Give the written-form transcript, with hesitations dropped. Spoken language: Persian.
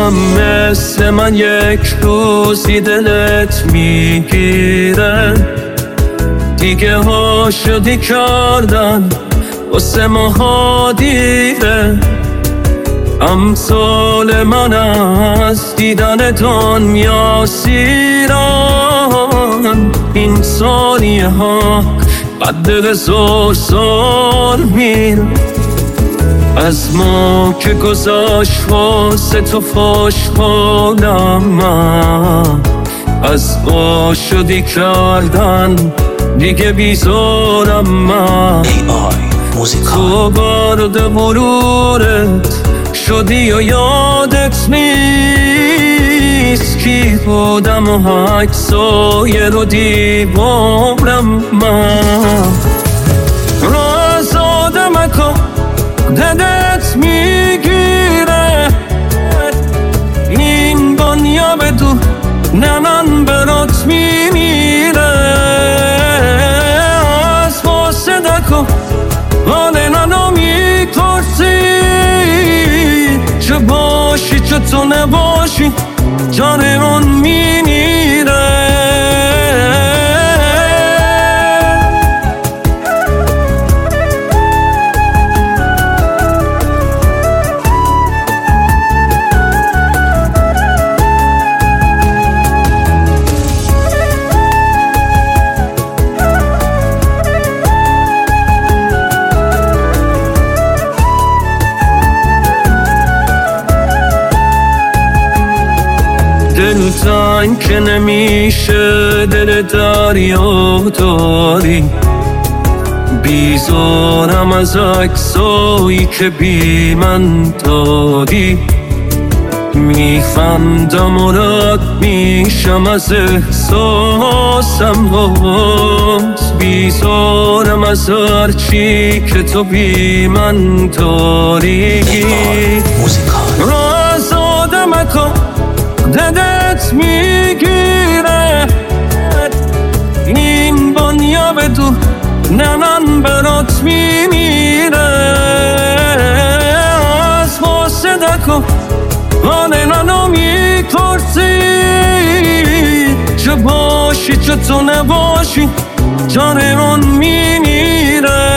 هم مثل من یک روزی دلت میگیره، دیگه ها شدی کردن واسه ما دیره. امثال من از دیدن دنیا سیران، این ثانیه ها بعد هزار سال میره. از ما که گذاشت واسه تو خوشحالم من، از شدی کردن دیگه بیزارم من. تو برد مرورت شدی و یادت نیست کی بودم و عکسای رو دیوارم من. راز آدمکا دلت میگیره، این دنیا بدون نه من برات میمیره. از فاسدکا حال منو میپرسی، چه باشی چه تو نباشی جان من میمیره. دل تنگ که نمیشه دل دریا داری، بیزارم از عکسایی که بی من داری. میخندم و رد میشم از احساسم باز، بیزارم از هرچی که تو بی من داری. راز آدمکا دلت میگیره، این دنیا بدون نه من برات میمیره. از فاسدکا حال منو میپرسی، چه باشی چه تو نباشی جان من میمیره.